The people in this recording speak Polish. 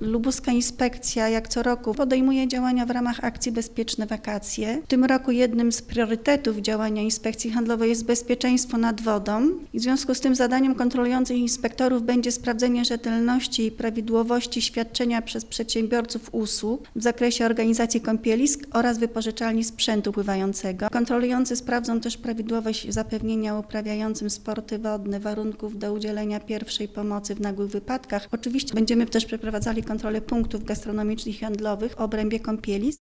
Lubuska Inspekcja jak co roku podejmuje działania w ramach akcji Bezpieczne Wakacje. W tym roku jednym z priorytetów działania Inspekcji Handlowej jest bezpieczeństwo nad wodą. I w związku z tym zadaniem kontrolujących inspektorów będzie sprawdzenie rzetelności i prawidłowości świadczenia przez przedsiębiorców usług w zakresie organizacji kąpielisk oraz wypożyczalni sprzętu pływającego. Kontrolujący sprawdzą też prawidłowość zapewnienia uprawiającym sporty wodne warunków do udzielenia pierwszej pomocy w nagłych wypadkach. Oczywiście będziemy też przeprowadzali kontrolę punktów gastronomicznych i handlowych w obrębie kąpielisk.